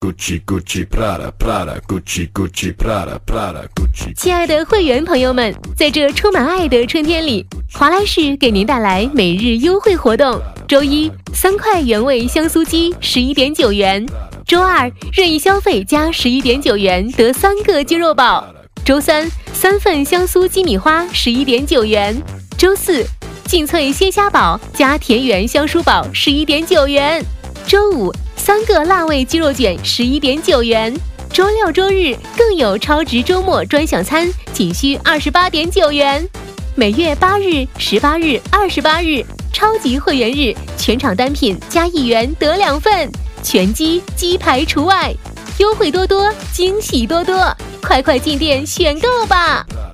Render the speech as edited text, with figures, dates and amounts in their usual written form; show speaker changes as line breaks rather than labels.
Gucci Gucci Prada Prada Gucci Gucci Prada Prada Gucci。
亲爱的会员朋友们，在这充满爱的春天里，华莱士给您带来每日优惠活动。周一3块原味香酥鸡11.9元，周二任意消费加11.9元得3个鸡肉堡，周三3份香酥鸡米花11.9元，周四劲脆鲜虾堡加田园香酥堡11.9元，周五3个辣味鸡肉卷11.9元，周六周日更有超值周末专享餐，仅需28.9元。每月8日、18日、28日超级会员日，全场单品加1元得2份，全鸡鸡排除外，优惠多多，惊喜多多，快快进店选购吧！